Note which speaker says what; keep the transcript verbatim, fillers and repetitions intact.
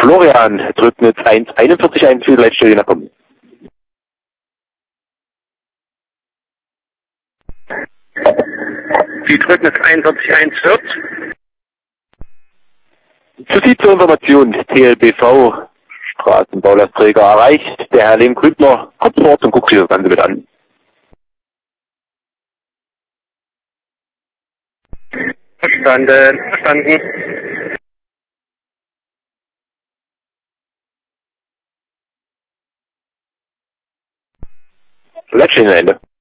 Speaker 1: Florian drückt mit eins einundvierzig eins für die Leitstelle nachkommen.
Speaker 2: Sie drücken jetzt einundvierzig eins Fürth.
Speaker 1: Zu Sie zur Information, T L B V, Straßenbaulastträger erreicht, der Herr Lehm-Grübner, kommt zu Ort und guckt sich das Ganze mit an.
Speaker 2: Verstanden, verstanden.
Speaker 1: Leitstelle Ende.